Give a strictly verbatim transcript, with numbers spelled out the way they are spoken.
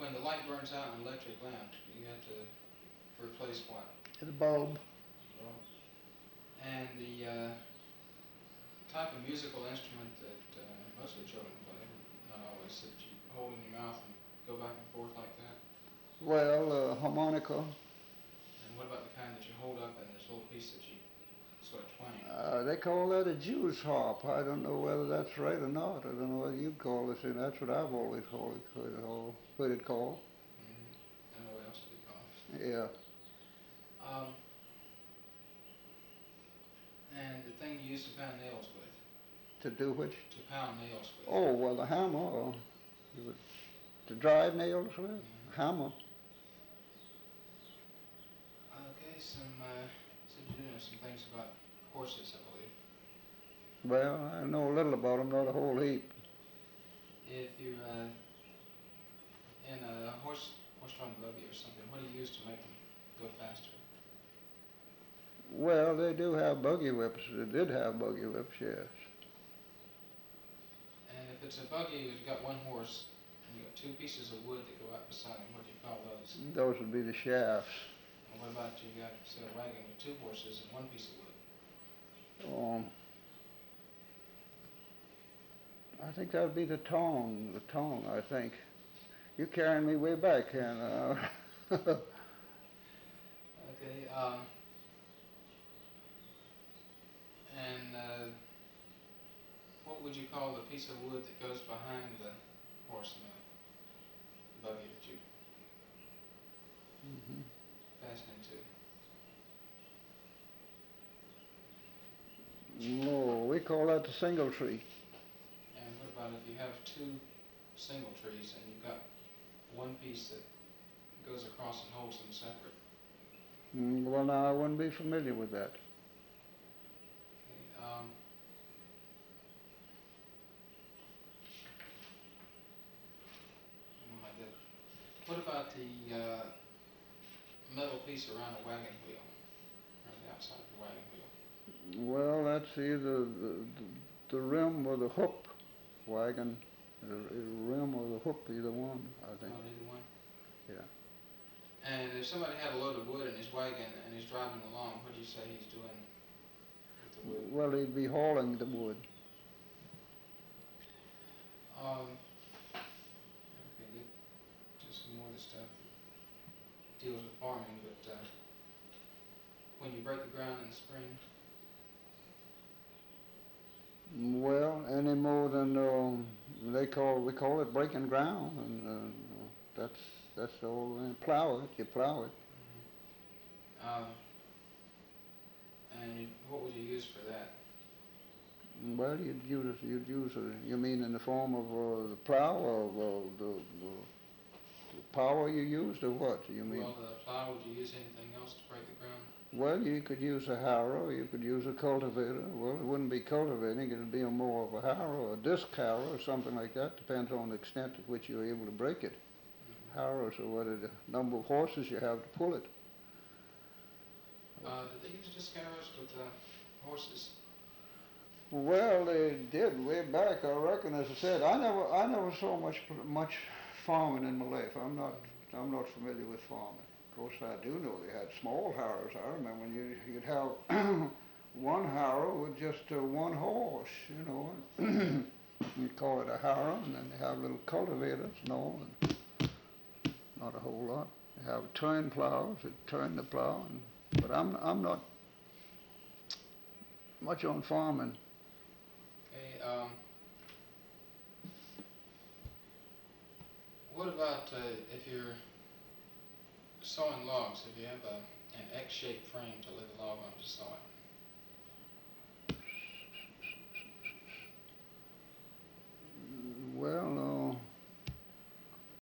when the light burns out in an electric lamp, you have to replace what? The bulb. Well, and the uh, type of musical instrument that uh, most of the children play, not always, that you hold in your mouth and go back and forth like that. Well, uh, harmonica. And what about the kind that you hold up and there's a little piece that you sort of twang? Uh, they call that a Jew's harp. I don't know whether that's right or not. I don't know what you call it. And that's what I've always heard it, heard it, all- heard it called. Mm-hmm. I don't know what else to call it. Yeah. Um, and the thing you used to pound nails with. To do which? To pound nails with. Oh, well, the hammer. Or you would- to drive nails with? Mm-hmm. Hammer. Okay, some, uh, said you do know some things about horses, I believe. Well, I know a little about them, not a whole heap. If you're uh, in a horse, horse-drawn buggy or something, what do you use to make them go faster? Well, they do have buggy whips. They did have buggy whips, yes. And if it's a buggy that's got one horse, and you got two pieces of wood that go out beside them, what do you call those? Those would be the shafts. And what about you got, say, a wagon with two horses and one piece of wood? Um, I think that would be the tongue. The tongue, I think. You're carrying me way back here now. Okay, um, and uh, what would you call the piece of wood that goes behind the horse and the buggy that you Mm-hmm. fasten into? No, we call that the single tree. And what about if you have two single trees and you've got one piece that goes across and holds them separate? Mm, well, now, I wouldn't be familiar with that. Okay, um, oh my God. What about the uh, metal piece around a wagon wheel, around the outside of the wagon wheel? Well, that's either the, the, the rim or the hook wagon. The, the rim or the hook, either one, I think. Oh, either one? Yeah. And if somebody had a load of wood in his wagon and he's driving along, what do you say he's doing with the wood? Well, he'd be hauling the wood. Um, okay, good. Just some more of the stuff that deals with farming, but uh, when you break the ground in the spring, Well, any more than um, they call we call it breaking ground, and uh, that's that's the old uh, plow it. You plow it. mm-hmm. um, and you, what would you use for that? Well, you'd use you'd use a, you mean in the form of uh, the plow or uh, the, the the power you used or what? You mean? Well, the plow, would you use anything else to break the ground? Well, you could use a harrow, you could use a cultivator. Well, it wouldn't be cultivating, it would be a more of a harrow, a disc harrow or something like that. Depends on the extent at which you're able to break it. Mm-hmm. Harrows are what the number of horses you have to pull it. Uh, did they use disc harrows with uh, horses? Well, they did way back, I reckon. As I said, I never, I never saw much, much farming in my life. I'm not, I'm not familiar with farming. Of course, I do know they had small harrows. I remember when you, you'd have one harrow with just uh, one horse, you know. You'd call it a harrow, and then they have little cultivators and all, and not a whole lot. They have turn plows that turn the plow, and, but I'm, I'm not much on farming. Okay, um, what about uh, if you're sawing logs? If you have a, an X-shaped frame to lay the log on to saw it?